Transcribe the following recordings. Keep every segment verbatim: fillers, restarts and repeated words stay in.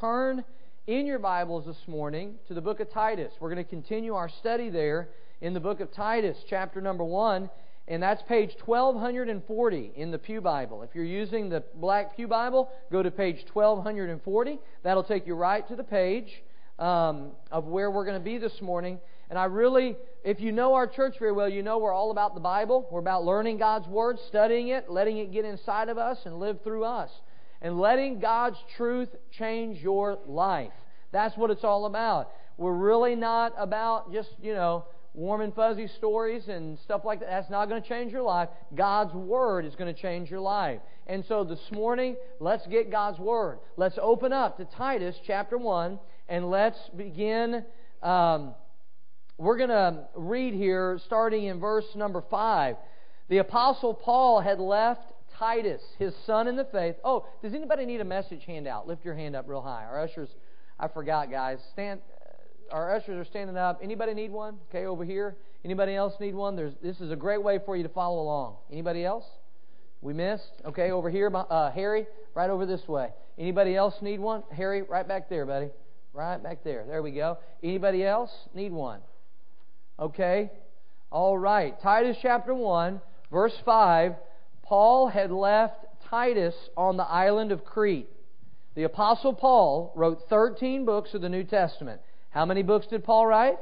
turn in your Bibles this morning to the book of Titus. We're going to continue our study there in the book of Titus, chapter number one, and that's page twelve forty in the Pew Bible. If you're using the Black Pew Bible, go to page twelve forty. That'll take you right to the page um, of where we're going to be this morning. And I really, if you know our church very well, you know we're all about the Bible. We're about learning God's Word, studying it, letting it get inside of us and live through us, and letting God's truth change your life. That's what it's all about. We're really not about just, you know, warm and fuzzy stories and stuff like that. That's not going to change your life. God's Word is going to change your life. And so this morning, let's get God's Word. Let's open up to Titus chapter one, and let's begin. Um, we're going to read here starting in verse number five. The Apostle Paul had left Titus, his son in the faith. Oh, does anybody need a message handout? Lift your hand up real high. Our ushers, I forgot, guys. Stand. Our ushers are standing up. Anybody need one? Okay, over here. Anybody else need one? There's. This is a great way for you to follow along. Anybody else? We missed? Okay, over here. Uh, Harry, right over this way. Anybody else need one? Harry, right back there, buddy. Right back there. There we go. Anybody else need one? Okay. All right. Titus chapter one, verse five. Paul had left Titus on the island of Crete. The Apostle Paul wrote thirteen books of the New Testament. How many books did Paul write?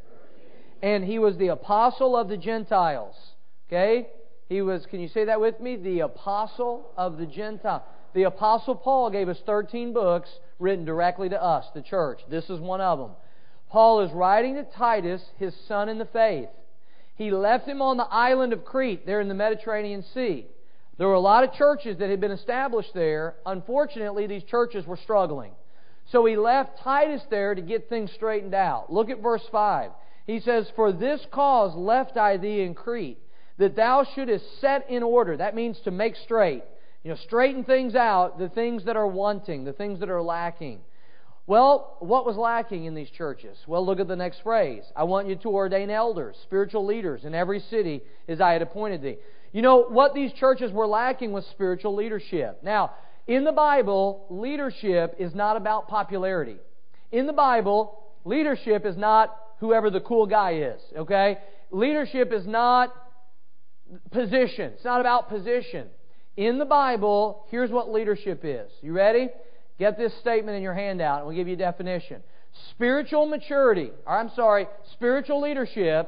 And he was the apostle of the Gentiles. Okay? He was, can you say that with me? The apostle of the Gentiles. The Apostle Paul gave us thirteen books written directly to us, the church. This is one of them. Paul is writing to Titus, his son in the faith. He left him on the island of Crete, there in the Mediterranean Sea. There were a lot of churches that had been established there. Unfortunately, these churches were struggling. So he left Titus there to get things straightened out. Look at verse five. He says, "For this cause left I thee in Crete, that thou shouldest set in order." That means to make straight. You know, straighten things out, the things that are wanting, the things that are lacking. Well, what was lacking in these churches? Well, look at the next phrase. "I want you to ordain elders, spiritual leaders, in every city as I had appointed thee." You know, what these churches were lacking was spiritual leadership. Now, in the Bible, leadership is not about popularity. In the Bible, leadership is not whoever the cool guy is, okay? Leadership is not position. It's not about position. In the Bible, here's what leadership is. You ready? Get this statement in your handout and we'll give you a definition. Spiritual maturity, or I'm sorry, spiritual leadership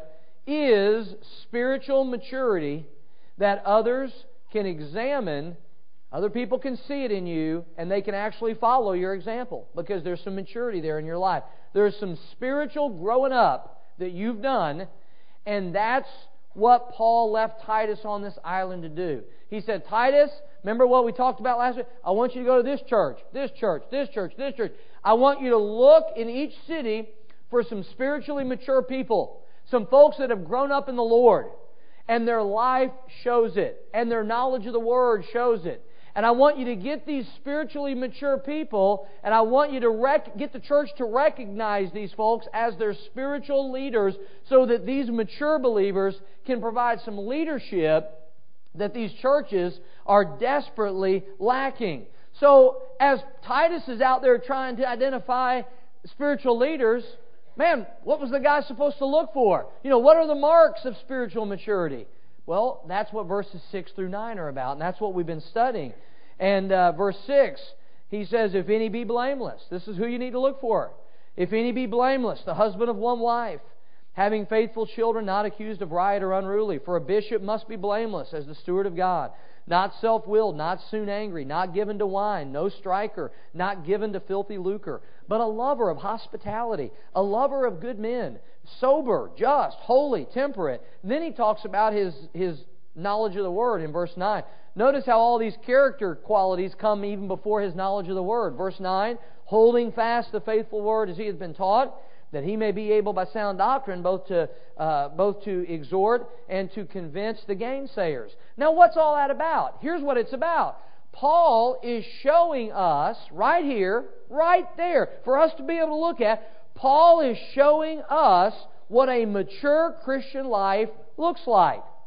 is spiritual maturity that others can examine. Other people can see it in you, and they can actually follow your example because there's some maturity there in your life. There's some spiritual growing up that you've done, and that's what Paul left Titus on this island to do. He said, "Titus, remember what we talked about last week? I want you to go to this church, this church, this church, this church. I want you to look in each city for some spiritually mature people, some folks that have grown up in the Lord, and their life shows it, and their knowledge of the Word shows it. And I want you to get these spiritually mature people, and I want you to rec- get the church to recognize these folks as their spiritual leaders so that these mature believers can provide some leadership that these churches are desperately lacking." So, as Titus is out there trying to identify spiritual leaders, man, what was the guy supposed to look for? You know, what are the marks of spiritual maturity? Well, that's what verses six through nine are about, and that's what we've been studying. And uh, verse six, he says, "If any be blameless," this is who you need to look for. "If any be blameless, the husband of one wife, having faithful children, not accused of riot or unruly. For a bishop must be blameless as the steward of God, not self-willed, not soon angry, not given to wine, no striker, not given to filthy lucre, but a lover of hospitality, a lover of good men, sober, just, holy, temperate." And then he talks about his, his knowledge of the Word in verse nine. Notice how all these character qualities come even before his knowledge of the Word. Verse nine, "Holding fast the faithful word as he has been taught, that he may be able by sound doctrine both to uh, both to exhort and to convince the gainsayers." Now, what's all that about? Here's what it's about. Paul is showing us right here, right there, for us to be able to look at. Paul is showing us what a mature Christian life looks like.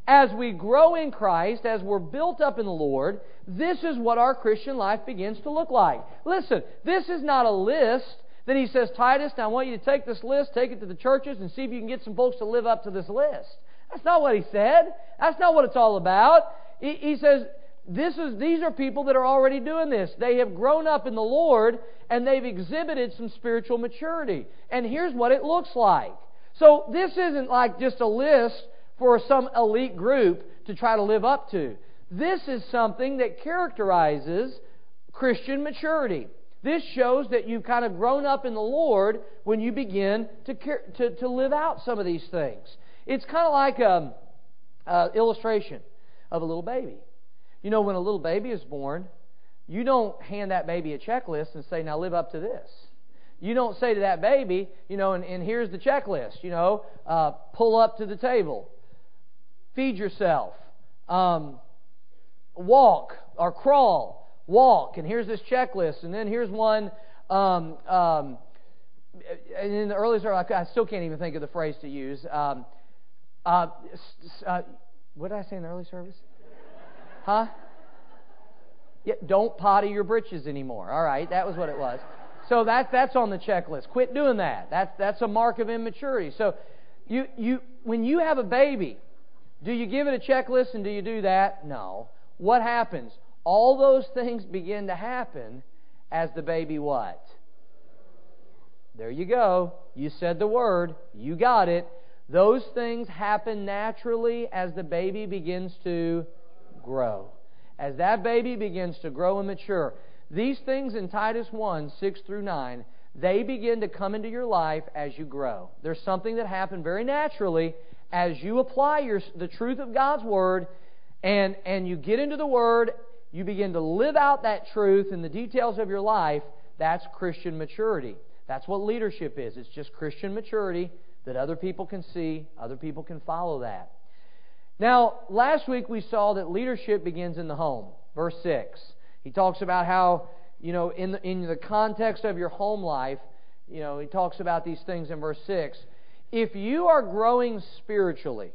As we grow in Christ, as we're built up in the Lord, this is what our Christian life begins to look like. Listen, this is not a list that he says, Titus, now I want you to take this list, take it to the churches, and see if you can get some folks to live up to this list. That's not what he said. That's not what it's all about. He, he says, this is these are people that are already doing this. They have grown up in the Lord, and they've exhibited some spiritual maturity. And here's what it looks like. So this isn't like just a list for some elite group to try to live up to. This is something that characterizes Christian maturity. This shows that you've kind of grown up in the Lord when you begin to to, to live out some of these things. It's kind of like an illustration of a little baby. You know, when a little baby is born, you don't hand that baby a checklist and say, now live up to this. You don't say to that baby, you know, and, and here's the checklist, you know, uh, pull up to the table, feed yourself, um, walk or crawl, walk, and here's this checklist, and then here's one, um, um, and in the early service, I still can't even think of the phrase to use. Um, uh, uh, what did I say in the early service? Huh? Yeah, don't potty your britches anymore. All right, that was what it was. So that, that's on the checklist. Quit doing that. That's, that's a mark of immaturity. So you, you, when you have a baby, do you give it a checklist and do you do that? No. What happens? All those things begin to happen as the baby what? There you go. You said the word. You got it. Those things happen naturally as the baby begins to grow. As that baby begins to grow and mature. These things in Titus one, six through nine, they begin to come into your life as you grow. There's something that happened very naturally as you apply your, the truth of God's Word and, and you get into the Word, you begin to live out that truth in the details of your life. That's Christian maturity. That's what leadership is. It's just Christian maturity that other people can see, other people can follow that. Now, last week we saw that leadership begins in the home. Verse six. He talks about how, you know, in the, in the context of your home life, you know, he talks about these things in verse six. If you are growing spiritually,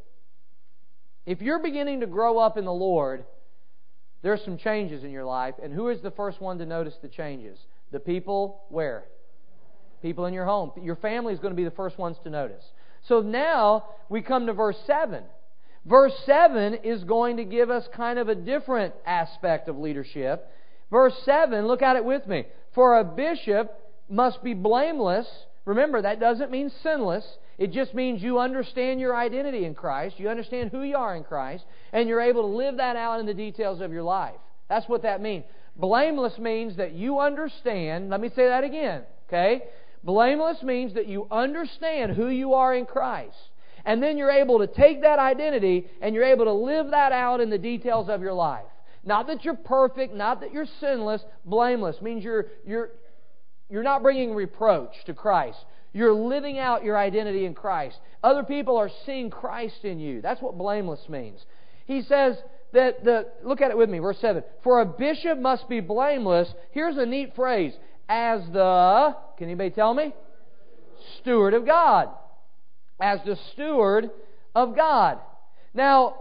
if you're beginning to grow up in the Lord, there's some changes in your life. And who is the first one to notice the changes? The people where? People in your home. Your family is going to be the first ones to notice. So now we come to verse seven. Verse seven is going to give us kind of a different aspect of leadership. Verse seven, look at it with me. For a bishop must be blameless. Remember, that doesn't mean sinless. It just means you understand your identity in Christ. You understand who you are in Christ. And you're able to live that out in the details of your life. That's what that means. Blameless means that you understand. Let me say that again. Okay? Blameless means that you understand who you are in Christ. And then you're able to take that identity and you're able to live that out in the details of your life. Not that you're perfect, not that you're sinless. Blameless means you're you're you're not bringing reproach to Christ. You're living out your identity in Christ. Other people are seeing Christ in you. That's what blameless means. He says that the look at it with me, verse seven. For a bishop must be blameless. Here's a neat phrase. As the, can anybody tell me? Steward of God. As the steward of God. Now,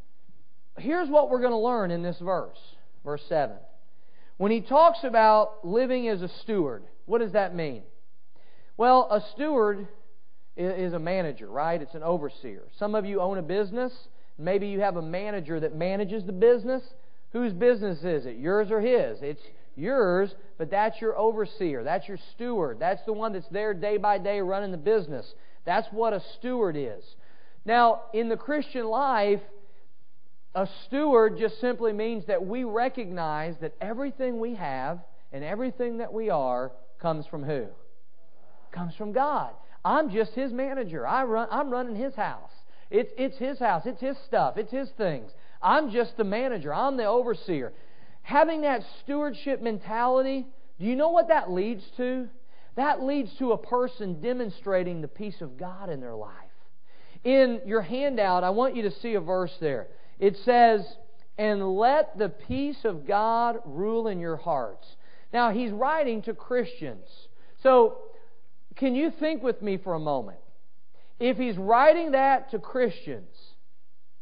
here's what we're going to learn in this verse, verse seven. When he talks about living as a steward, what does that mean? Well, a steward is a manager, right? It's an overseer. Some of you own a business. Maybe you have a manager that manages the business. Whose business is it? Yours or his? It's yours, but that's your overseer. That's your steward. That's the one that's there day by day running the business. That's what a steward is. Now, in the Christian life, a steward just simply means that we recognize that everything we have and everything that we are comes from who? Comes from God. I'm just His manager. I run, I'm running His house. It's, it's His house. It's His stuff. It's His things. I'm just the manager. I'm the overseer. Having that stewardship mentality, do you know what that leads to? That leads to a person demonstrating the peace of God in their life. In your handout, I want you to see a verse there. It says, and let the peace of God rule in your hearts. Now, he's writing to Christians. So, can you think with me for a moment? If he's writing that to Christians,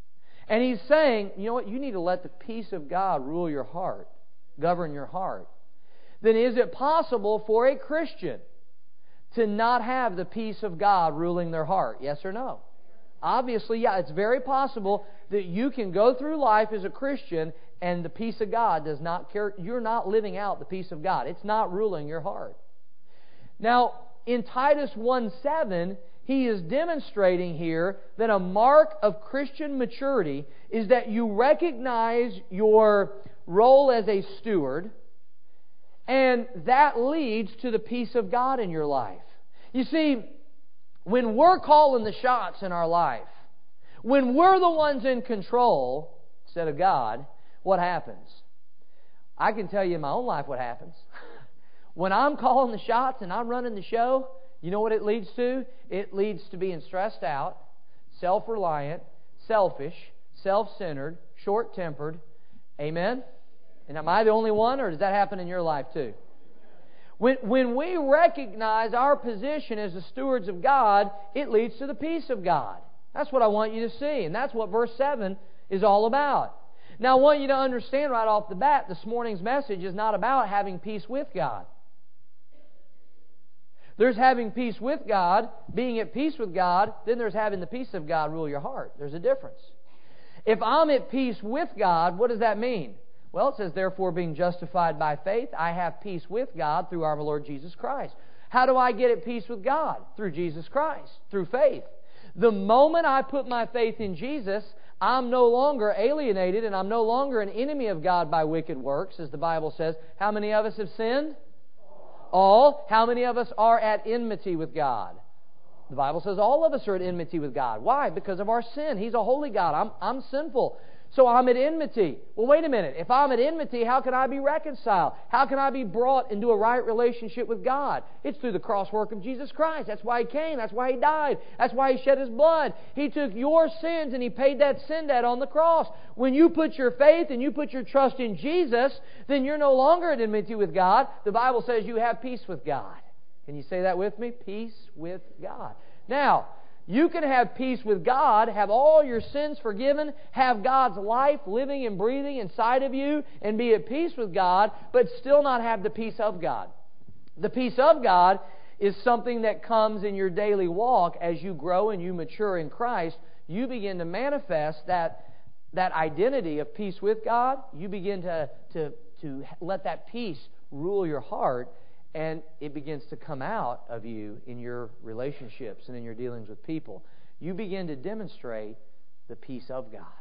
And He's saying, you know what, you need to let the peace of God rule your heart, govern your heart. Then is it possible for a Christian to not have the peace of God ruling their heart? Yes or no? Obviously, yeah, it's very possible that you can go through life as a Christian and the peace of God does not care. You're not living out the peace of God. It's not ruling your heart. Now, in Titus one seven, he is demonstrating here that a mark of Christian maturity is that you recognize your role as a steward, and that leads to the peace of God in your life. You see, when we're calling the shots in our life, when we're the ones in control instead of God, what happens? I can tell you in my own life what happens. When I'm calling the shots and I'm running the show, you know what it leads to? It leads to being stressed out, self-reliant, selfish, self-centered, short-tempered. Amen? And am I the only one, or does that happen in your life too? When, when we recognize our position as the stewards of God, it leads to the peace of God. That's what I want you to see. And that's what verse seven is all about. Now I want you to understand right off the bat, this morning's message is not about having peace with God. There's having peace with God, being at peace with God, then there's having the peace of God rule your heart. There's a difference. If I'm at peace with God, what does that mean? Well, it says, therefore, being justified by faith, I have peace with God through our Lord Jesus Christ. How do I get at peace with God? Through Jesus Christ, through faith. The moment I put my faith in Jesus, I'm no longer alienated and I'm no longer an enemy of God by wicked works, as the Bible says. How many of us have sinned? All. How many of us are at enmity with God? The Bible says all of us are at enmity with God. Why? Because of our sin. He's a holy God. I'm, I'm sinful. So I'm at enmity. Well, wait a minute. If I'm at enmity, how can I be reconciled? How can I be brought into a right relationship with God? It's through the cross work of Jesus Christ. That's why He came. That's why He died. That's why He shed His blood. He took your sins and He paid that sin debt on the cross. When you put your faith and you put your trust in Jesus, then you're no longer at enmity with God. The Bible says you have peace with God. Can you say that with me? Peace with God. Now, you can have peace with God, have all your sins forgiven, have God's life living and breathing inside of you, and be at peace with God, but still not have the peace of God. The peace of God is something that comes in your daily walk as you grow and you mature in Christ. You begin to manifest that, that identity of peace with God. You begin to, to, to let that peace rule your heart, and it begins to come out of you in your relationships and in your dealings with people. You begin to demonstrate the peace of God.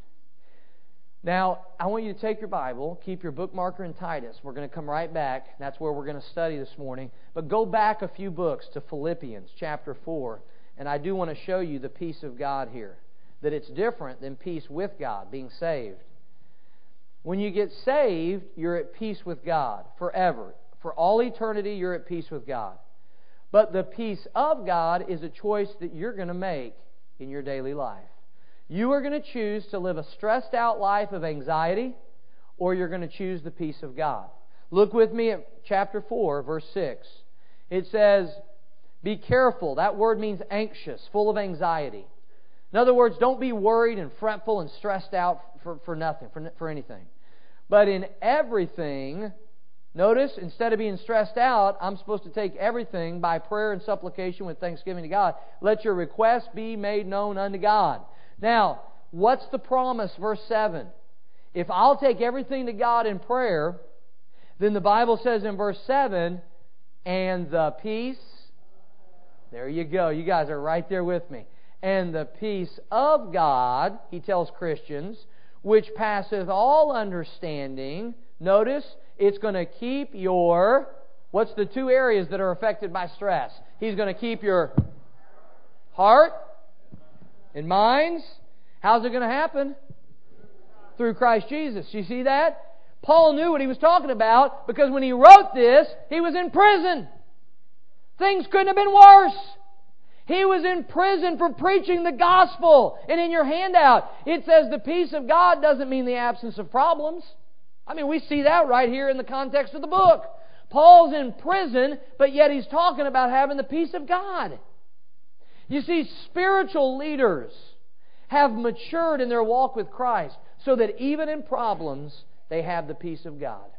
Now, I want you to take your Bible, keep your bookmarker in Titus. We're going to come right back. That's where we're going to study this morning. But go back a few books to Philippians chapter four. And I do want to show you the peace of God here. That it's different than peace with God, being saved. When you get saved, you're at peace with God forever. For all eternity, you're at peace with God. But the peace of God is a choice that you're going to make in your daily life. You are going to choose to live a stressed out life of anxiety, or you're going to choose the peace of God. Look with me at chapter four, verse six. It says, be careful. That word means anxious, full of anxiety. In other words, don't be worried and fretful and stressed out for, for nothing, for, for anything. But in everything... Notice, instead of being stressed out, I'm supposed to take everything by prayer and supplication with thanksgiving to God. Let your requests be made known unto God. Now, what's the promise? Verse seven. If I'll take everything to God in prayer, then the Bible says in verse seven, and the peace, there you go, you guys are right there with me. And the peace of God, he tells Christians, which passeth all understanding. Notice, it's going to keep your, what's the two areas that are affected by stress? He's going to keep your heart and minds. How's it going to happen? Through Christ Jesus. You see that? Paul knew what he was talking about because when he wrote this, he was in prison. Things couldn't have been worse. He was in prison for preaching the gospel. And in your handout, it says the peace of God doesn't mean the absence of problems. I mean, we see that right here in the context of the book. Paul's in prison, but yet he's talking about having the peace of God. You see, spiritual leaders have matured in their walk with Christ, so that even in problems, they have the peace of God.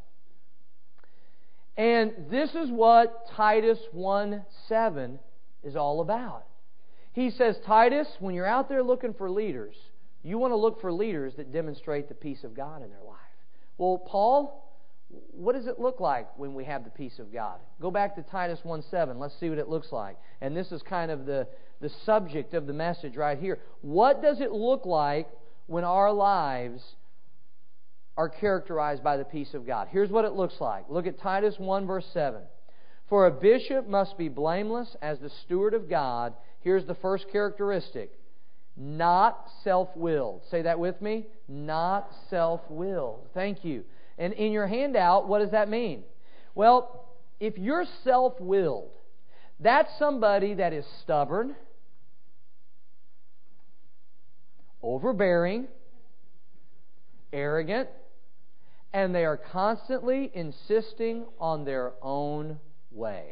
And this is what Titus one seven is all about. He says, Titus, when you're out there looking for leaders, you want to look for leaders that demonstrate the peace of God in their life. Well, Paul, what does it look like when we have the peace of God? Go back to Titus one seven. Let's see what it looks like. And this is kind of the, the subject of the message right here. What does it look like when our lives are characterized by the peace of God? Here's what it looks like. Look at Titus one verse seven. For a bishop must be blameless as the steward of God. Here's the first characteristic. Not self-willed. Say that with me. Not self-willed. Thank you. And in your handout, what does that mean? Well, if you're self-willed, that's somebody that is stubborn, overbearing, arrogant, and they are constantly insisting on their own way.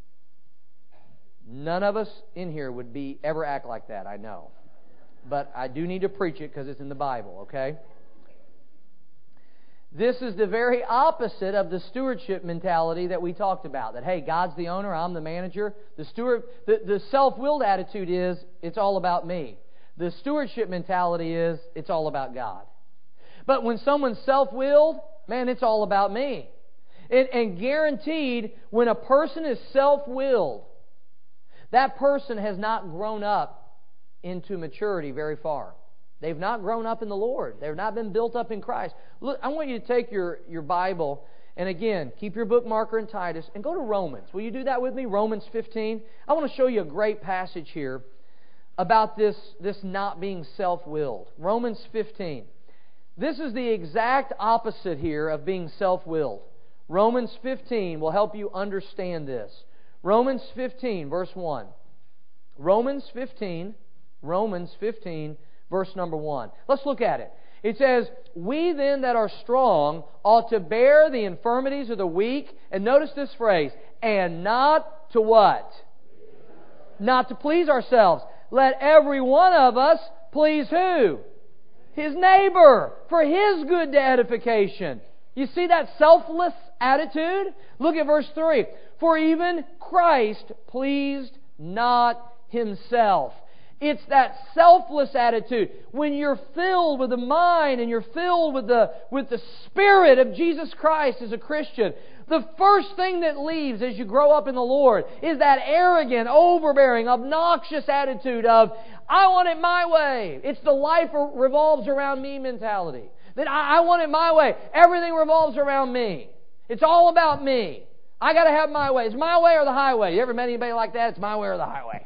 None of us in here would be ever act like that, I know. But I do need to preach it because it's in the Bible, okay? This is the very opposite of the stewardship mentality that we talked about. That, hey, God's the owner, I'm the manager. The steward, the, the self-willed attitude is, it's all about me. The stewardship mentality is, it's all about God. But when someone's self-willed, man, it's all about me. And, and guaranteed, when a person is self-willed, that person has not grown up into maturity very far. They've not grown up in the Lord. They've not been built up in Christ. Look, I want you to take your, your Bible, and again, keep your bookmarker in Titus, and go to Romans. Will you do that with me? Romans fifteen. I want to show you a great passage here about this, this not being self-willed. Romans fifteen. This is the exact opposite here of being self-willed. Romans fifteen will help you understand this. Romans fifteen, verse one. Romans fifteen, Romans fifteen, verse number one. Let's look at it. It says, we then that are strong ought to bear the infirmities of the weak. And notice this phrase, and not to what? Not to please ourselves. Let every one of us please who? His neighbor, for his good edification. You see that selfless attitude? Look at verse three. For even Christ pleased not Himself. It's that selfless attitude. When you're filled with the mind and you're filled with the, with the Spirit of Jesus Christ as a Christian, the first thing that leaves as you grow up in the Lord is that arrogant, overbearing, obnoxious attitude of, I want it my way. It's the life revolves around me mentality. That I, I want it my way. Everything revolves around me. It's all about me. I got to have my way. It's my way or the highway. You ever met anybody like that? It's my way or the highway.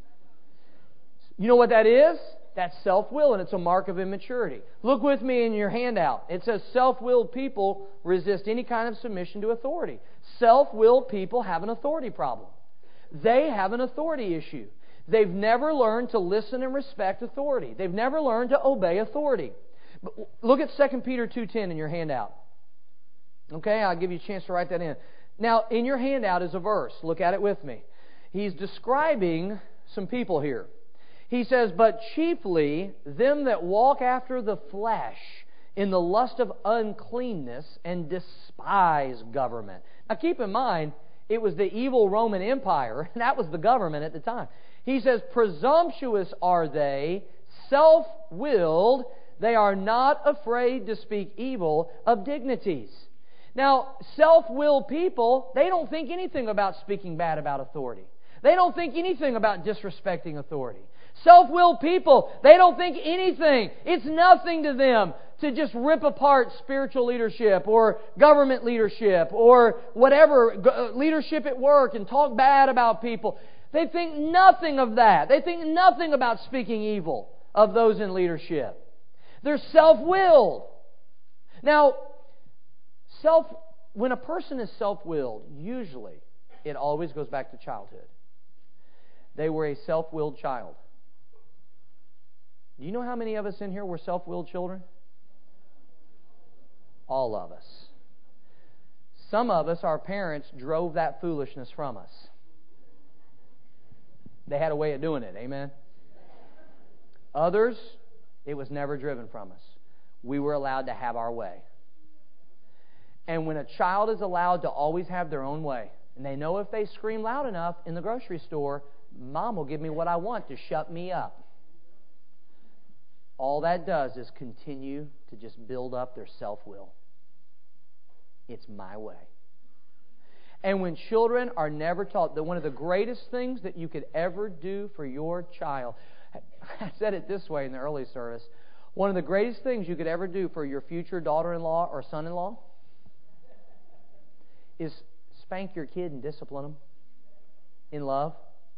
You know what that is? That's self-will, and it's a mark of immaturity. Look with me in your handout. It says self-willed people resist any kind of submission to authority. Self-willed people have an authority problem. They have an authority issue. They've never learned to listen and respect authority. They've never learned to obey authority. But look at Second Peter two ten in your handout. Okay, I'll give you a chance to write that in. Now, in your handout is a verse. Look at it with me. He's describing some people here. He says, but chiefly them that walk after the flesh in the lust of uncleanness and despise government. Now keep in mind, it was the evil Roman Empire. That was the government at the time. He says, presumptuous are they, self-willed. They are not afraid to speak evil of dignities. Now, self-willed people, they don't think anything about speaking bad about authority. They don't think anything about disrespecting authority. Self-willed people, they don't think anything. It's nothing to them to just rip apart spiritual leadership or government leadership or whatever, leadership at work, and talk bad about people. They think nothing of that. They think nothing about speaking evil of those in leadership. They're self-willed. Now, self, when a person is self-willed, usually it always goes back to childhood. They were a self-willed child. Do you know how many of us in here were self-willed children? All of us. Some of us, our parents drove that foolishness from us. They had a way of doing it, amen? Others, It was never driven from us. We were allowed to have our way. And when a child is allowed to always have their own way, and they know if they scream loud enough in the grocery store, Mom will give me what I want to shut me up. All that does is continue to just build up their self-will. It's my way. And when children are never taught that one of the greatest things that you could ever do for your child, I said it this way in the early service, one of the greatest things you could ever do for your future daughter-in-law or son-in-law is spank your kid and discipline them in love.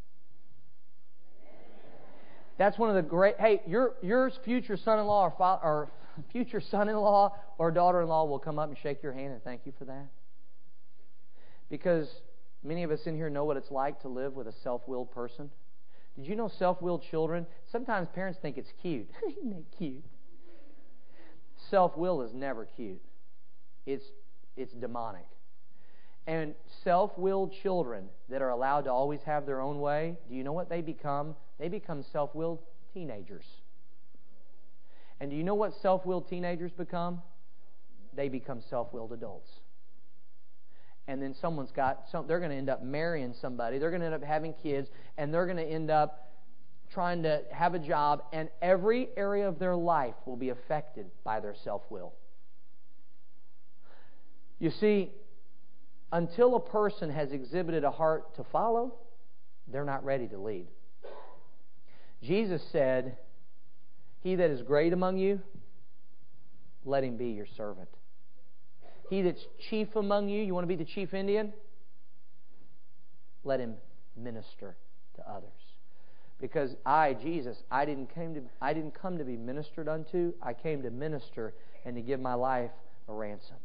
That's one of the great... Hey, your your future son-in-law or, fa- or future son-in-law or daughter-in-law will come up and shake your hand and thank you for that. Because many of us in here know what it's like to live with a self-willed person. Did you know self-willed children, sometimes parents think it's cute. Isn't it cute? Self-will is never cute. It's it's demonic. And self-willed children that are allowed to always have their own way, do you know what they become? They become self-willed teenagers. And do you know what self-willed teenagers become? They become self-willed adults. And then someone's got, some, they're going to end up marrying somebody. They're going to end up having kids. And they're going to end up trying to have a job. And every area of their life will be affected by their self-will. You see, until a person has exhibited a heart to follow, they're not ready to lead. Jesus said, "He that is great among you, let him be your servant. He that's chief among you," you want to be the chief Indian? "Let him minister to others." Because I, Jesus, I didn't came to I didn't come to be ministered unto. I came to minister and to give my life a ransom.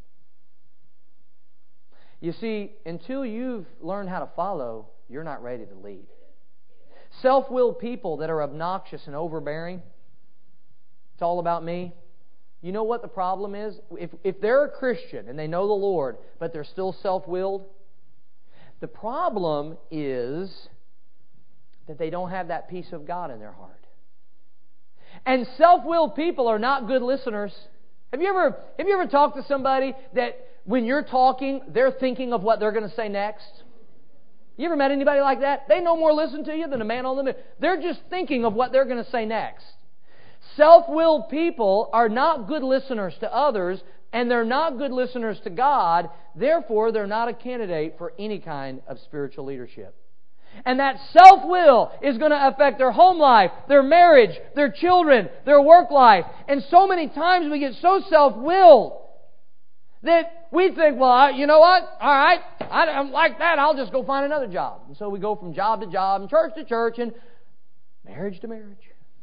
You see, until you've learned how to follow, you're not ready to lead. Self-willed people that are obnoxious and overbearing, it's all about me. You know what the problem is? If, if they're a Christian and they know the Lord, but they're still self-willed, the problem is that they don't have that peace of God in their heart. And self-willed people are not good listeners. Have you ever, have you ever talked to somebody that when you're talking, they're thinking of what they're going to say next? You ever met anybody like that? They no more listen to you than a man on the moon. They're just thinking of what they're going to say next. Self-willed people are not good listeners to others, and they're not good listeners to God. Therefore, they're not a candidate for any kind of spiritual leadership. And that self-will is going to affect their home life, their marriage, their children, their work life. And so many times we get so self-willed that we think, well, I, you know what? All right, I don't like that. I'll just go find another job. And so we go from job to job and church to church and marriage to marriage.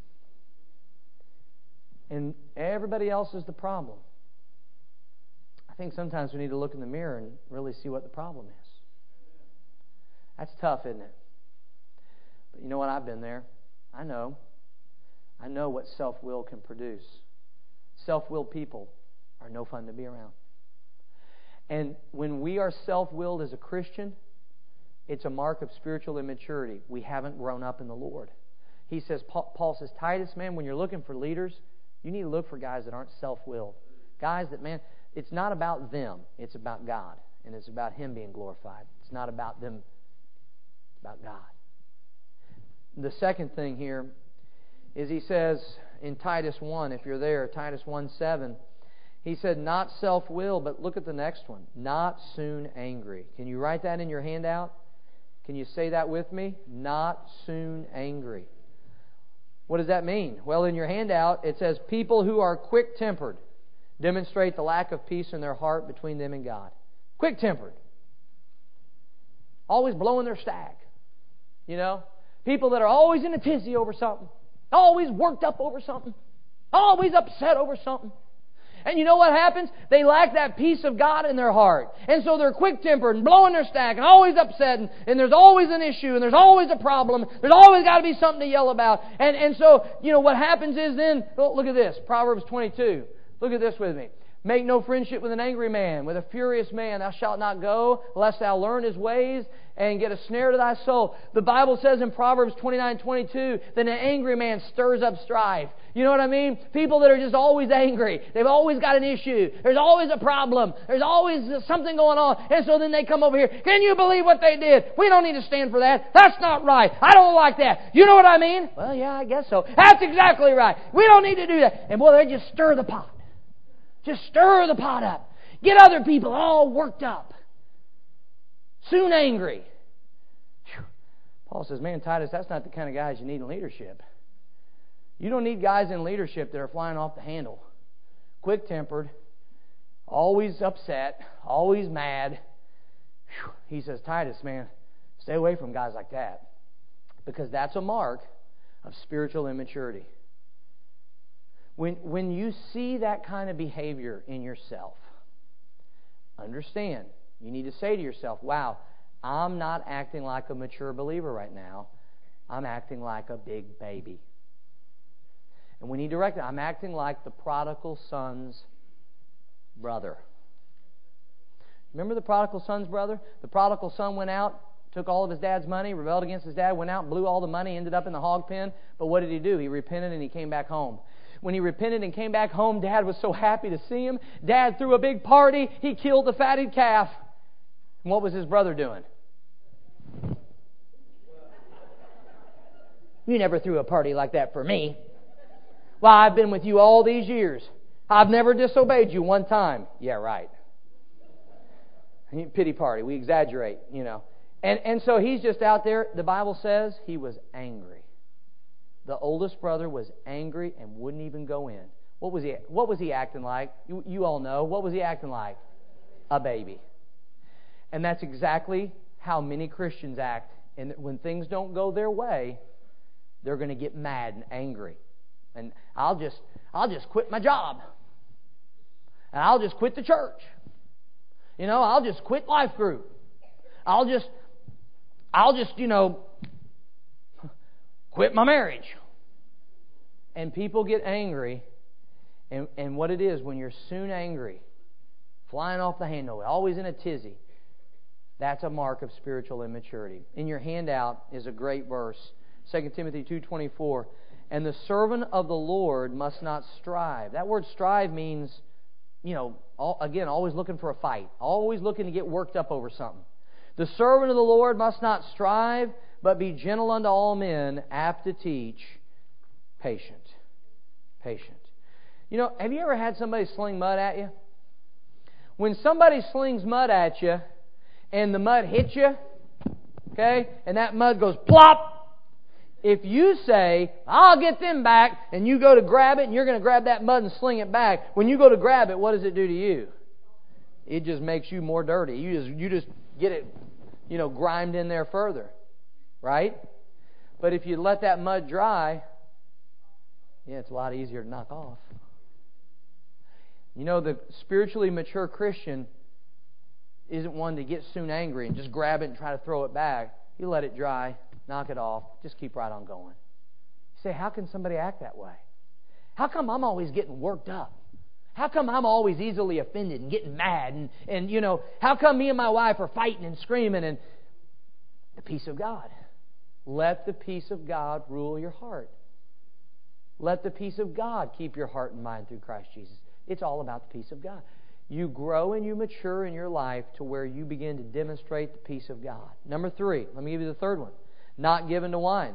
And everybody else is the problem. I think sometimes we need to look in the mirror and really see what the problem is. That's tough, isn't it? But you know what? I've been there. I know. I know what self-will can produce. Self-willed people are no fun to be around. And when we are self-willed as a Christian, it's a mark of spiritual immaturity. We haven't grown up in the Lord. He says, Paul says, Titus, man, when you're looking for leaders, you need to look for guys that aren't self-willed. Guys that, man, it's not about them. It's about God. And it's about Him being glorified. It's not about them. It's about God. The second thing here is he says in Titus one, if you're there, Titus one seven, he said, not self-willed, but look at the next one. Not soon angry. Can you write that in your handout? Can you say that with me? Not soon angry. What does that mean? Well, in your handout, it says, people who are quick-tempered demonstrate the lack of peace in their heart between them and God. Quick-tempered. Always blowing their stack. You know? People that are always in a tizzy over something. Always worked up over something. Always upset over something. And you know what happens? They lack that peace of God in their heart. And so they're quick-tempered and blowing their stack and always upset. And, and there's always an issue and there's always a problem. There's always got to be something to yell about. And, and so, you know, what happens is then, oh, look at this, Proverbs twenty-two. Look at this with me. Make no friendship with an angry man. With a furious man thou shalt not go, lest thou learn his ways. and get a snare to thy soul. The Bible says in Proverbs twenty-nine twenty-two that an angry man stirs up strife. You know what I mean? People that are just always angry. They've always got an issue. There's always a problem. There's always something going on. And so then they come over here. Can you believe what they did? We don't need to stand for that. That's not right. I don't like that. You know what I mean? Well, yeah, I guess so. That's exactly right. We don't need to do that. And boy, they just stir the pot. Just stir the pot up. Get other people all worked up. Soon angry. Whew. Paul says, man, Titus, that's not the kind of guys you need in leadership. You don't need guys in leadership that are flying off the handle. Quick-tempered. Always upset. Always mad. Whew. He says, Titus, man, stay away from guys like that. Because that's a mark of spiritual immaturity. When, when you see that kind of behavior in yourself, understand, you need to say to yourself, wow, I'm not acting like a mature believer right now. I'm acting like a big baby. And we need to recognize, I'm acting like the prodigal son's brother. Remember the prodigal son's brother? The prodigal son went out, took all of his dad's money, rebelled against his dad, went out, blew all the money, ended up in the hog pen. But what did he do? He repented and he came back home. When he repented and came back home, Dad was so happy to see him. Dad threw a big party. He killed the fatted calf. And what was his brother doing? You never threw a party like that for me. Well, I've been with you all these years. I've never disobeyed you one time. Yeah, right. Pity party. We exaggerate, you know. And, and so he's just out there. The Bible says he was angry. The oldest brother was angry and wouldn't even go in. What was he, what was he acting like? You, you all know. What was he acting like? A baby. And that's exactly how many Christians act. And when things don't go their way, they're going to get mad and angry. And I'll just, I'll just quit my job. And I'll just quit the church. You know, I'll just quit life group. I'll just, I'll just, you know, quit my marriage. And people get angry. And, and what it is, when you're soon angry, flying off the handle, always in a tizzy, that's a mark of spiritual immaturity. In your handout is a great verse, Second Timothy two twenty-four. And the servant of the Lord must not strive. That word strive means, you know, all, again, always looking for a fight. Always looking to get worked up over something. The servant of the Lord must not strive, but be gentle unto all men, apt to teach, patient. Patient. You know, have you ever had somebody sling mud at you? When somebody slings mud at you, and the mud hits you, okay, and that mud goes plop, if you say, I'll get them back, and you go to grab it, and you're going to grab that mud and sling it back, when you go to grab it, what does it do to you? It just makes you more dirty. You just you just get it, you know, grimed in there further. Right? But if you let that mud dry, yeah, it's a lot easier to knock off. You know, the spiritually mature Christian isn't one to get soon angry and just grab it and try to throw it back. You let it dry, knock it off, just keep right on going. You say, how can somebody act that way? How come I'm always getting worked up? How come I'm always easily offended and getting mad? And, and you know, how come me and my wife are fighting and screaming? And the peace of God. Let the peace of God rule your heart. Let the peace of God keep your heart and mind through Christ Jesus. It's all about the peace of God. You grow and you mature in your life to where you begin to demonstrate the peace of God. Number three, let me give you the third one. Not given to wine.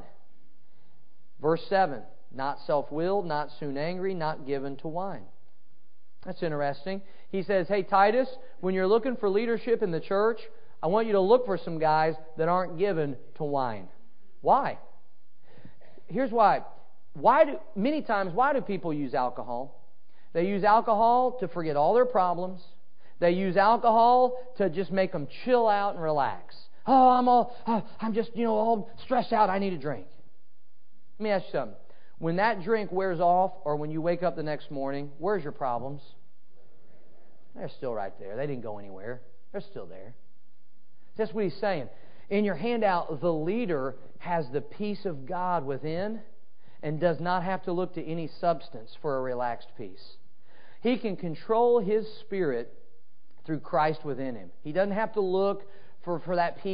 Verse seven, not self-willed, not soon angry, not given to wine. That's interesting. He says, hey, Titus, when you're looking for leadership in the church, I want you to look for some guys that aren't given to wine. Why? Here's why. Why do many times, why do people use alcohol? They use alcohol to forget all their problems. They use alcohol to just make them chill out and relax. Oh, I'm all, oh, I'm just, you know, all stressed out. I need a drink. Let me ask you something. When that drink wears off, or when you wake up the next morning, where's your problems? They're still right there. They didn't go anywhere. They're still there. That's what he's saying. In your handout, the leader has the peace of God within and does not have to look to any substance for a relaxed peace. He can control his spirit through Christ within him. He doesn't have to look for, for that peace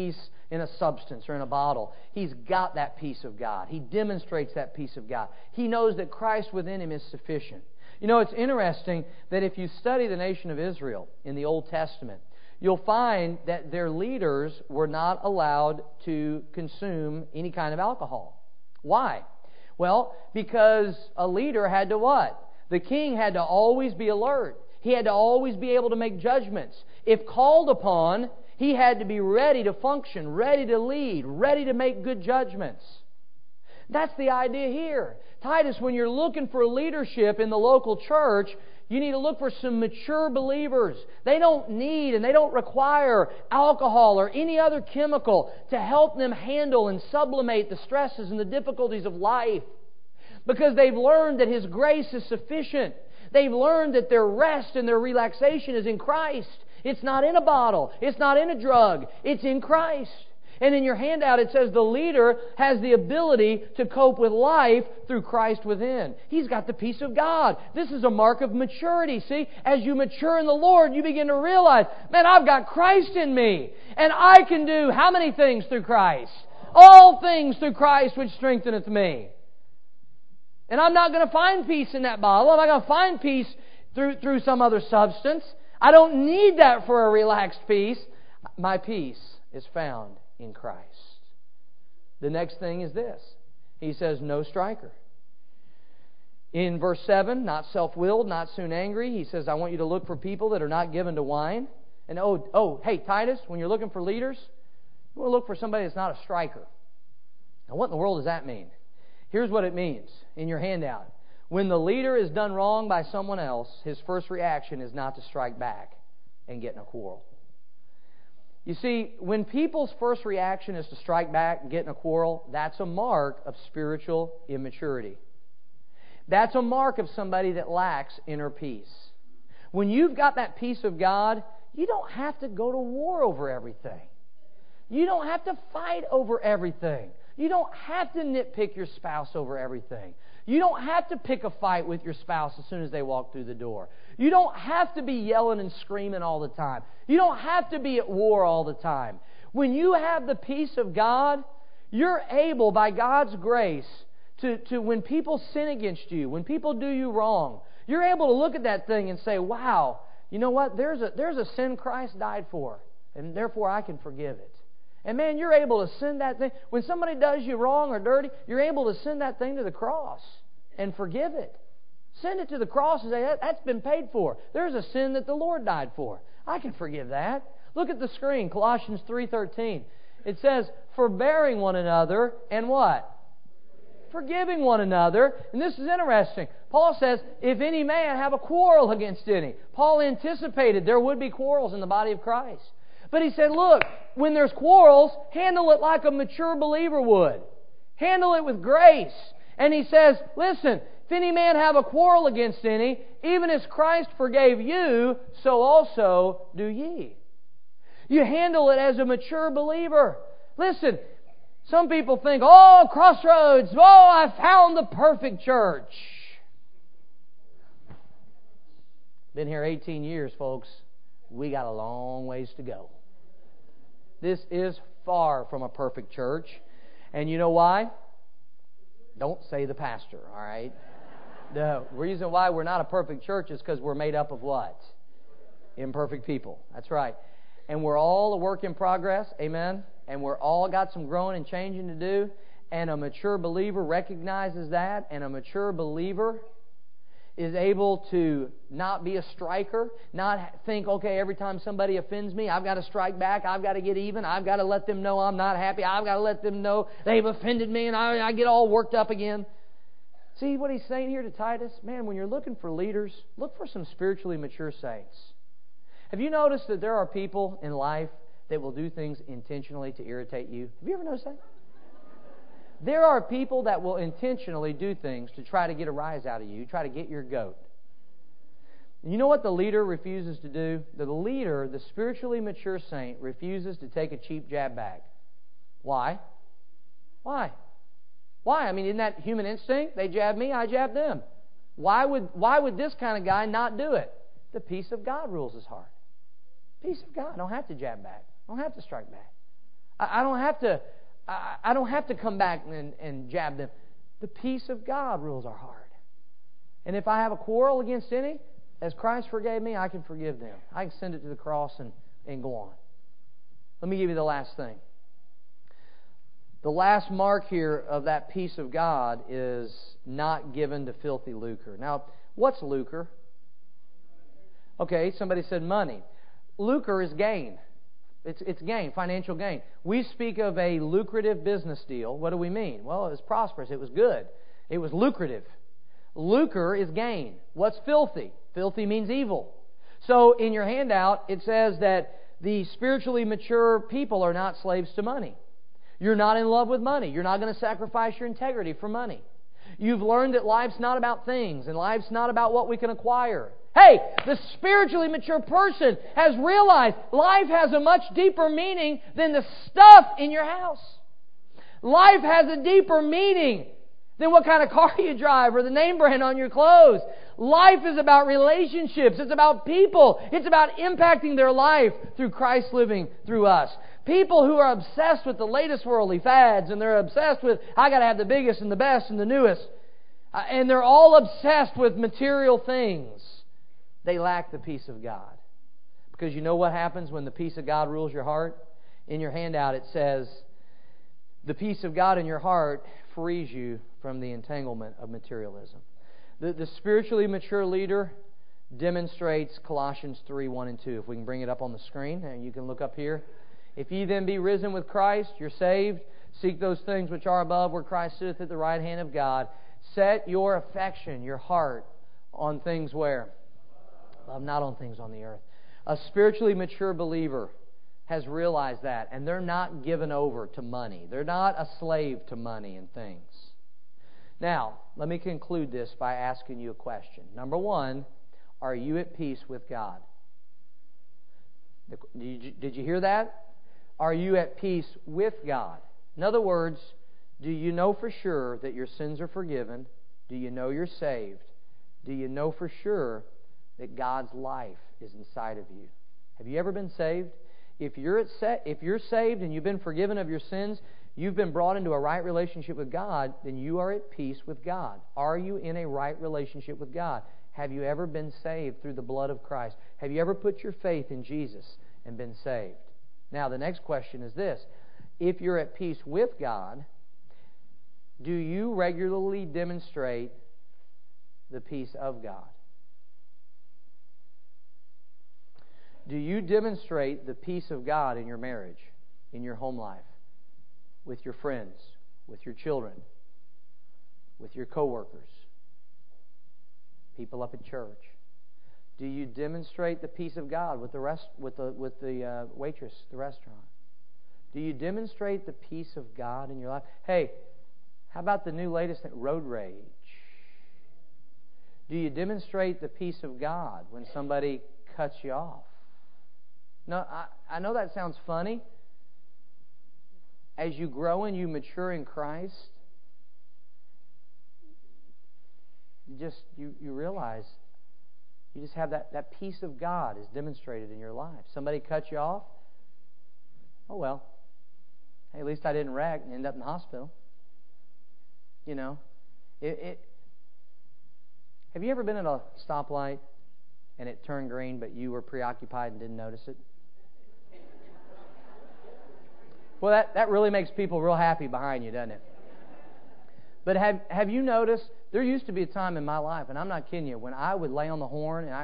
in a substance or in a bottle. He's got that peace of God. He demonstrates that peace of God. He knows that Christ within him is sufficient. You know, it's interesting that if you study the nation of Israel in the Old Testament, you'll find that their leaders were not allowed to consume any kind of alcohol. Why? Well, because a leader had to what? The king had to always be alert. He had to always be able to make judgments. If called upon, he had to be ready to function, ready to lead, ready to make good judgments. That's the idea here. Titus, when you're looking for leadership in the local church, you need to look for some mature believers. They don't need and they don't require alcohol or any other chemical to help them handle and sublimate the stresses and the difficulties of life. Because they've learned that His grace is sufficient. They've learned that their rest and their relaxation is in Christ. It's not in a bottle. It's not in a drug. It's in Christ. And in your handout it says the leader has the ability to cope with life through Christ within. He's got the peace of God. This is a mark of maturity. See, as you mature in the Lord, you begin to realize, man, I've got Christ in me. And I can do how many things through Christ? All things through Christ which strengtheneth me. And I'm not going to find peace in that bottle. I'm not going to find peace through, through some other substance. I don't need that for a relaxed peace. My peace is found in Christ. The next thing is this. He says, no striker. In verse seven, not self-willed, not soon angry. He says, I want you to look for people that are not given to wine. And oh, oh, hey, Titus, when you're looking for leaders, you want to look for somebody that's not a striker. Now, what in the world does that mean? Here's what it means in your handout. When the leader is done wrong by someone else, his first reaction is not to strike back and get in a quarrel. You see, when people's first reaction is to strike back and get in a quarrel, that's a mark of spiritual immaturity. That's a mark of somebody that lacks inner peace. When you've got that peace of God, you don't have to go to war over everything. You don't have to fight over everything. You don't have to nitpick your spouse over everything. You don't have to pick a fight with your spouse as soon as they walk through the door. You don't have to be yelling and screaming all the time. You don't have to be at war all the time. When you have the peace of God, you're able, by God's grace, to, to when people sin against you, when people do you wrong, you're able to look at that thing and say, wow, you know what? There's a, there's a sin Christ died for, and therefore I can forgive it. And man, you're able to send that thing. When somebody does you wrong or dirty, you're able to send that thing to the cross and forgive it. Send it to the cross and say, that, that's been paid for. There's a sin that the Lord died for. I can forgive that. Look at the screen, Colossians three thirteen. It says, forbearing one another and what? Forgiving one another. And this is interesting. Paul says, if any man have a quarrel against any. Paul anticipated there would be quarrels in the body of Christ. But he said, look, when there's quarrels, handle it like a mature believer would. Handle it with grace. And he says, listen, if any man have a quarrel against any, even as Christ forgave you, so also do ye. You handle it as a mature believer. Listen, some people think, oh, Crossroads, oh, I found the perfect church. Been here eighteen years, folks. We got a long ways to go. This is far from a perfect church. And you know why? Don't say the pastor, all right? The reason why we're not a perfect church is because we're made up of what? Imperfect people. That's right. And we're all a work in progress. Amen? And we're all got some growing and changing to do. And a mature believer recognizes that. And a mature believer is able to not be a striker, not think, okay, every time somebody offends me, I've got to strike back, I've got to get even, I've got to let them know I'm not happy, I've got to let them know they've offended me, and I, I get all worked up again. See what he's saying here to Titus? Man, when you're looking for leaders, look for some spiritually mature saints. Have you noticed that there are people in life that will do things intentionally to irritate you? Have you ever noticed that? There are people that will intentionally do things to try to get a rise out of you, try to get your goat. And you know what the leader refuses to do? The leader, the spiritually mature saint, refuses to take a cheap jab back. Why? Why? Why? I mean, isn't that human instinct? They jab me, I jab them. Why would, why would this kind of guy not do it? The peace of God rules his heart. Peace of God. I don't have to jab back. I don't have to strike back. I, I don't have to. I, I don't have to come back and, and jab them. The peace of God rules our heart. And if I have a quarrel against any, as Christ forgave me, I can forgive them. I can send it to the cross and, and go on. Let me give you the last thing. The last mark here of that peace of God is not given to filthy lucre. Now, what's lucre? Okay, somebody said money. Lucre is gain. It's, it's gain, financial gain. We speak of a lucrative business deal. What do we mean? Well, it was prosperous. It was good. It was lucrative. Lucre is gain. What's filthy? Filthy means evil. So in your handout, it says that the spiritually mature people are not slaves to money. You're not in love with money. You're not going to sacrifice your integrity for money. You've learned that life's not about things, and life's not about what we can acquire. Hey, the spiritually mature person has realized life has a much deeper meaning than the stuff in your house. Life has a deeper meaning than what kind of car you drive or the name brand on your clothes. Life is about relationships. It's about people. It's about impacting their life through Christ living through us. People who are obsessed with the latest worldly fads, and they're obsessed with, I got to have the biggest and the best and the newest. Uh, and they're all obsessed with material things. They lack the peace of God. Because you know what happens when the peace of God rules your heart? In your handout it says, the peace of God in your heart frees you from the entanglement of materialism. The, the spiritually mature leader demonstrates Colossians three, one and two. If we can bring it up on the screen, and you can look up here. If ye then be risen with Christ, you're saved. Seek those things which are above, where Christ sitteth at the right hand of God. Set your affection, your heart, on things where? Love, not on things on the earth. A spiritually mature believer has realized that, and they're not given over to money. They're not a slave to money and things. Now, let me conclude this by asking you a question. Number one, are you at peace with God? Did you, did you hear that? Are you at peace with God? In other words, do you know for sure that your sins are forgiven? Do you know you're saved? Do you know for sure that God's life is inside of you? Have you ever been saved? If you're at sa- if you're saved and you've been forgiven of your sins, you've been brought into a right relationship with God, then you are at peace with God. Are you in a right relationship with God? Have you ever been saved through the blood of Christ? Have you ever put your faith in Jesus and been saved? Now, the next question is this. If you're at peace with God, do you regularly demonstrate the peace of God? Do you demonstrate the peace of God in your marriage, in your home life, with your friends, with your children, with your coworkers, people up at church? Do you demonstrate the peace of God with the rest, with the with the uh, waitress at the restaurant? Do you demonstrate the peace of God in your life? Hey, how about the new latest thing, road rage? Do you demonstrate the peace of God when somebody cuts you off? No, I, I know that sounds funny. As you grow and you mature in Christ, you just you, you realize you just have that, that peace of God is demonstrated in your life. Somebody cuts you off. Oh well. Hey, at least I didn't wreck and end up in the hospital. You know, it, it. Have you ever been at a stoplight and it turned green, but you were preoccupied and didn't notice it? Well, that, that really makes people real happy behind you, doesn't it? But have have you noticed, there used to be a time in my life, and I'm not kidding you, when I would lay on the horn and I...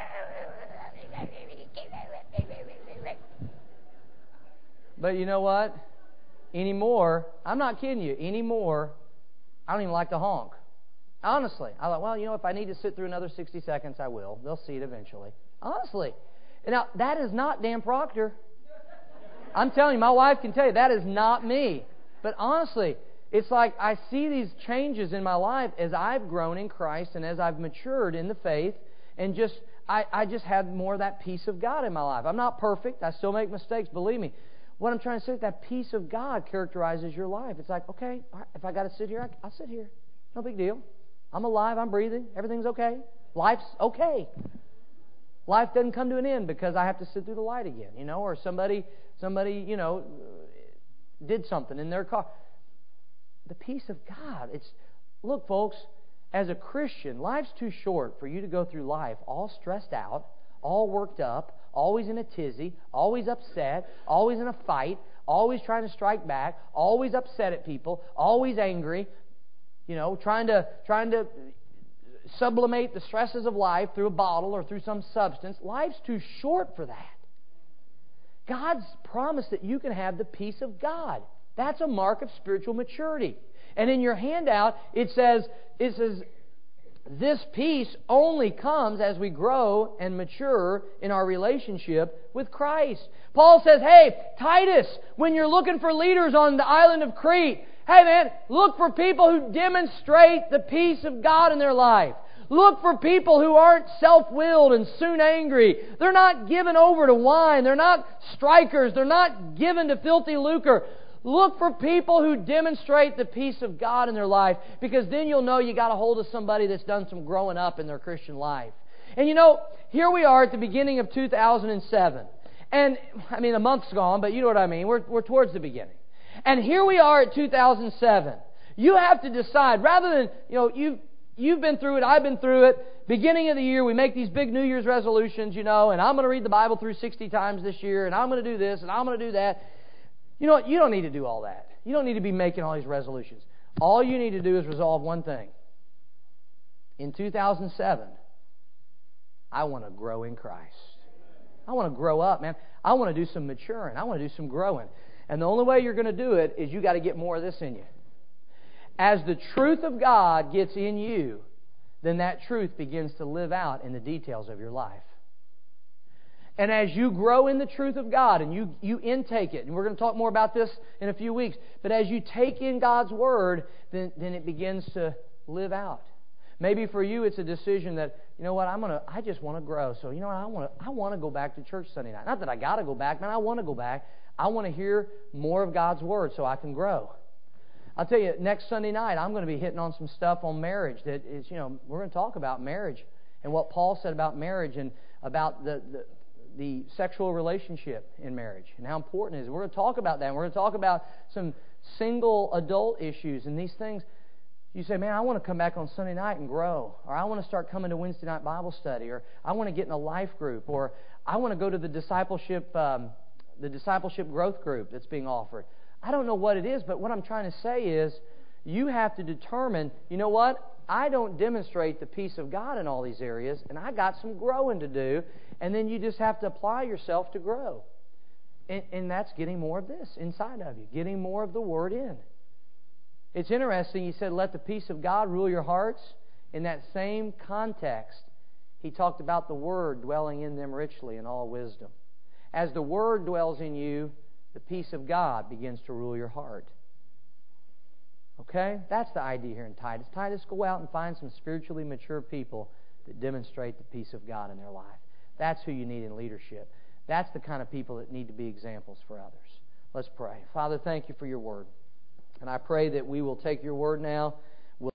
But you know what? Anymore, I'm not kidding you, anymore, I don't even like to honk. Honestly. I thought, well, you know, if I need to sit through another sixty seconds, I will. They'll see it eventually. Honestly. Now, that is not Dan Proctor. I'm telling you, my wife can tell you, that is not me. But honestly, it's like I see these changes in my life as I've grown in Christ and as I've matured in the faith, and just I, I just had more of that peace of God in my life. I'm not perfect. I still make mistakes, believe me. What I'm trying to say is that peace of God characterizes your life. It's like, okay, all right, if I got to sit here, I'll sit here. No big deal. I'm alive. I'm breathing. Everything's okay. Life's okay. Life doesn't come to an end because I have to sit through the light again, you know, or somebody... Somebody, you know, did something in their car. The peace of God. It's look, folks, as a Christian, life's too short for you to go through life all stressed out, all worked up, always in a tizzy, always upset, always in a fight, always trying to strike back, always upset at people, always angry, you know, trying to trying to sublimate the stresses of life through a bottle or through some substance. Life's too short for that. God's promised that you can have the peace of God. That's a mark of spiritual maturity. And in your handout, it says, it says, this peace only comes as we grow and mature in our relationship with Christ. Paul says, hey, Titus, when you're looking for leaders on the island of Crete, hey man, look for people who demonstrate the peace of God in their life. Look for people who aren't self-willed and soon angry. They're not given over to wine. They're not strikers. They're not given to filthy lucre. Look for people who demonstrate the peace of God in their life, because then you'll know you got a hold of somebody that's done some growing up in their Christian life. And you know, here we are at the beginning of two thousand seven. And, I mean, a month's gone, but you know what I mean. We're, we're towards the beginning. And here we are at two thousand seven. You have to decide, rather than, you know, you've, you've been through it, I've been through it. Beginning of the year, we make these big New Year's resolutions, you know, and I'm going to read the Bible through sixty times this year, and I'm going to do this, and I'm going to do that. You know what? You don't need to do all that. You don't need to be making all these resolutions. All you need to do is resolve one thing. In two thousand seven, I want to grow in Christ. I want to grow up, man. I want to do some maturing. I want to do some growing. And the only way you're going to do it is you got to get more of this in you. As the truth of God gets in you, then that truth begins to live out in the details of your life. And as you grow in the truth of God and you, you intake it, and we're going to talk more about this in a few weeks, but as you take in God's Word, then, then it begins to live out. Maybe for you it's a decision that, you know what, I'm gonna I just want to grow. So you know what, I want to I want to go back to church Sunday night. Not that I got to go back, man, I want to go back. I want to hear more of God's Word so I can grow. I'll tell you, next Sunday night I'm going to be hitting on some stuff on marriage that is, you know, we're going to talk about marriage and what Paul said about marriage and about the, the the sexual relationship in marriage and how important it is. We're going to talk about that. We're going to talk about some single adult issues and these things. You say, man, I want to come back on Sunday night and grow, or I want to start coming to Wednesday night Bible study, or I want to get in a life group, or I want to go to the discipleship um, the discipleship growth group that's being offered. I don't know what it is, but what I'm trying to say is you have to determine, you know what? I don't demonstrate the peace of God in all these areas, and I got some growing to do, and then you just have to apply yourself to grow. And, and that's getting more of this inside of you, getting more of the Word in. It's interesting, he said, let the peace of God rule your hearts. In that same context, he talked about the Word dwelling in them richly in all wisdom. As the Word dwells in you, the peace of God begins to rule your heart. Okay? That's the idea here in Titus. Titus, go out and find some spiritually mature people that demonstrate the peace of God in their life. That's who you need in leadership. That's the kind of people that need to be examples for others. Let's pray. Father, thank you for your Word. And I pray that we will take your Word now